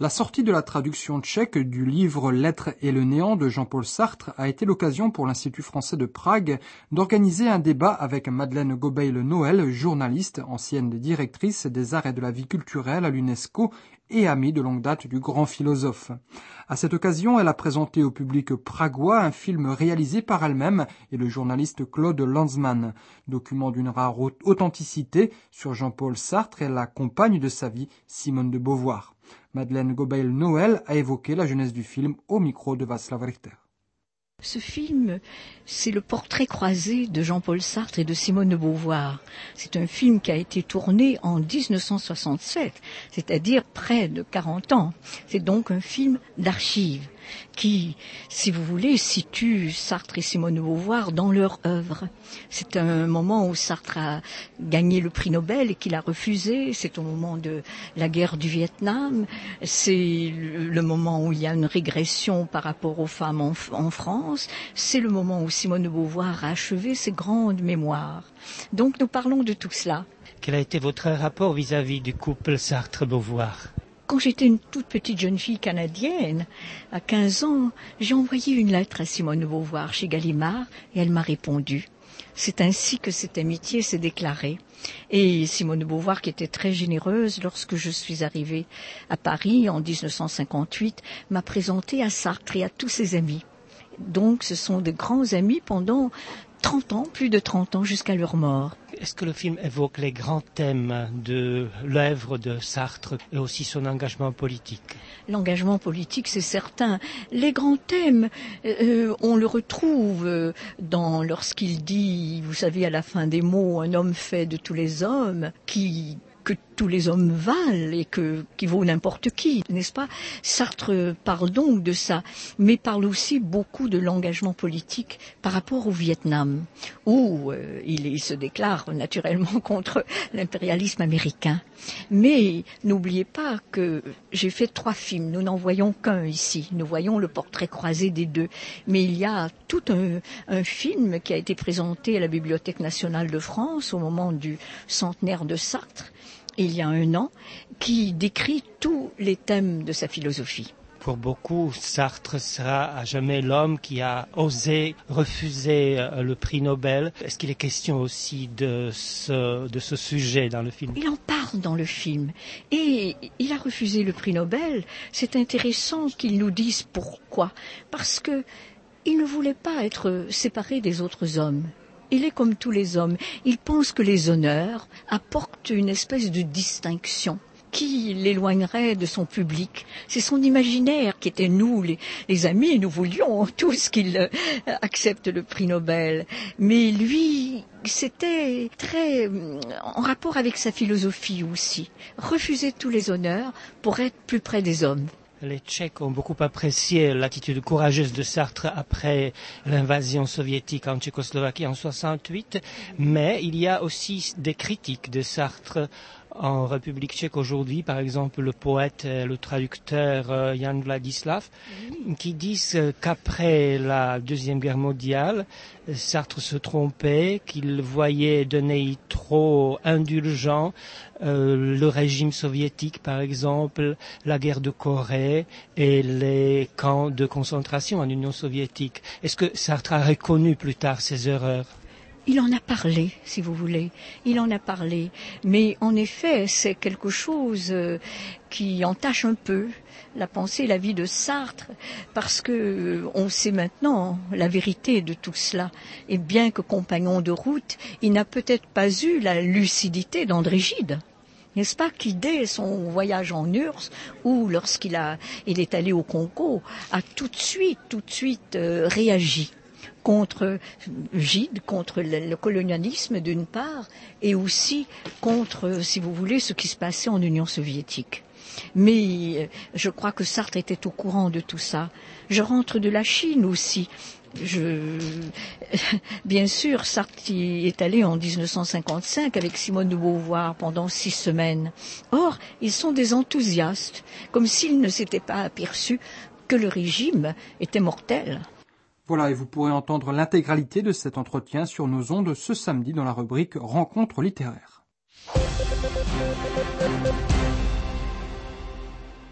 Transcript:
La sortie de la traduction tchèque du livre L'être et le néant de Jean-Paul Sartre a été l'occasion pour l'Institut français de Prague d'organiser un débat avec Madeleine Gobeil-Noël, journaliste, ancienne directrice des arts et de la vie culturelle à l'UNESCO et amie de longue date du grand philosophe. À cette occasion, elle a présenté au public pragois un film réalisé par elle-même et le journaliste Claude Lanzmann, document d'une rare authenticité sur Jean-Paul Sartre et la compagne de sa vie, Simone de Beauvoir. Madeleine Gobeil-Noël a évoqué la jeunesse du film au micro de Václav Richter. Ce film, c'est le portrait croisé de Jean-Paul Sartre et de Simone de Beauvoir. C'est un film qui a été tourné en 1967, c'est-à-dire près de 40 ans. C'est donc un film d'archives qui, si vous voulez, situe Sartre et Simone de Beauvoir dans leur œuvre. C'est un moment où Sartre a gagné le prix Nobel et qu'il a refusé. C'est au moment de la guerre du Vietnam. C'est le moment où il y a une régression par rapport aux femmes en France. C'est le moment où Simone de Beauvoir a achevé ses grandes mémoires. Donc nous parlons de tout cela. Quel a été votre rapport vis-à-vis du couple Sartre-Beauvoir ? Quand j'étais une toute petite jeune fille canadienne, à 15 ans, j'ai envoyé une lettre à Simone de Beauvoir chez Gallimard et elle m'a répondu. C'est ainsi que cette amitié s'est déclarée. Et Simone de Beauvoir, qui était très généreuse, lorsque je suis arrivée à Paris en 1958, m'a présentée à Sartre et à tous ses amis. Donc ce sont de grands amis pendant 30 ans, plus de 30 ans jusqu'à leur mort. Est-ce que le film évoque les grands thèmes de l'œuvre de Sartre et aussi son engagement politique ? L'engagement politique, c'est certain. Les grands thèmes, on le retrouve lorsqu'il dit, vous savez, à la fin des mots, un homme fait de tous les hommes, que tous les hommes valent et qui vaut n'importe qui, n'est-ce pas ? Sartre parle donc de ça, mais parle aussi beaucoup de l'engagement politique par rapport au Vietnam, où il se déclare naturellement contre l'impérialisme américain. Mais n'oubliez pas que j'ai fait 3 films, nous n'en voyons qu'un ici, nous voyons le portrait croisé des deux, mais il y a tout un film qui a été présenté à la Bibliothèque nationale de France au moment du centenaire de Sartre, il y a 1 an, qui décrit tous les thèmes de sa philosophie. Pour beaucoup, Sartre sera à jamais l'homme qui a osé refuser le prix Nobel. Est-ce qu'il est question aussi de ce sujet dans le film ? Il en parle dans le film. Et il a refusé le prix Nobel. C'est intéressant qu'il nous dise pourquoi. Parce que il ne voulait pas être séparé des autres hommes. Il est comme tous les hommes. Il pense que les honneurs apportent une espèce de distinction qui l'éloignerait de son public. C'est son imaginaire qui était nous, les amis, nous voulions tous qu'il accepte le prix Nobel. Mais lui, c'était très en rapport avec sa philosophie aussi. Refuser tous les honneurs pour être plus près des hommes. Les Tchèques ont beaucoup apprécié l'attitude courageuse de Sartre après l'invasion soviétique en Tchécoslovaquie en 68, mais il y a aussi des critiques de Sartre en République tchèque aujourd'hui, par exemple le poète et le traducteur Jan Vladislav, qui disent qu'après la Deuxième Guerre mondiale, Sartre se trompait, qu'il voyait d'un œil trop indulgent le régime soviétique, par exemple, la guerre de Corée et les camps de concentration en Union soviétique. Est-ce que Sartre a reconnu plus tard ses erreurs ? Il en a parlé, si vous voulez. Il en a parlé. Mais en effet, c'est quelque chose qui entache un peu la pensée et la vie de Sartre, parce que on sait maintenant la vérité de tout cela. Et bien que compagnon de route, il n'a peut-être pas eu la lucidité d'André Gide. N'est-ce pas, qui dès son voyage en URSS, ou lorsqu'il est allé au Congo, a tout de suite réagi contre Gide, contre le colonialisme d'une part, et aussi contre, si vous voulez, ce qui se passait en Union soviétique. Mais je crois que Sartre était au courant de tout ça. Je rentre de la Chine aussi. Bien sûr, Sartre y est allé en 1955 avec Simone de Beauvoir pendant 6 semaines. Or, ils sont des enthousiastes, comme s'ils ne s'étaient pas aperçus que le régime était mortel. Voilà, et vous pourrez entendre l'intégralité de cet entretien sur nos ondes ce samedi dans la rubrique Rencontres littéraires.